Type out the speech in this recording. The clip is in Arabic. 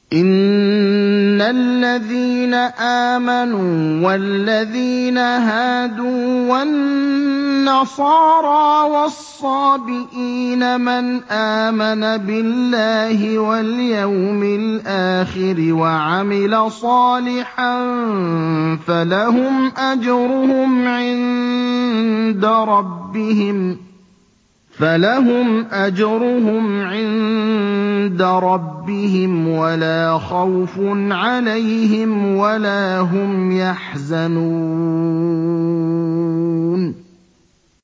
إِنَّ الَّذِينَ آمَنُوا وَالَّذِينَ هَادُوا وَالنَّصَارَىٰ وَالصَّابِئِينَ مَنْ آمَنَ بِاللَّهِ وَالْيَوْمِ الْآخِرِ وَعَمِلَ صَالِحًا فَلَهُمْ أَجْرُهُمْ عِندَ رَبِّهِمْ وَلَا خَوْفٌ عَلَيْهِمْ وَلَا هُمْ يَحْزَنُونَ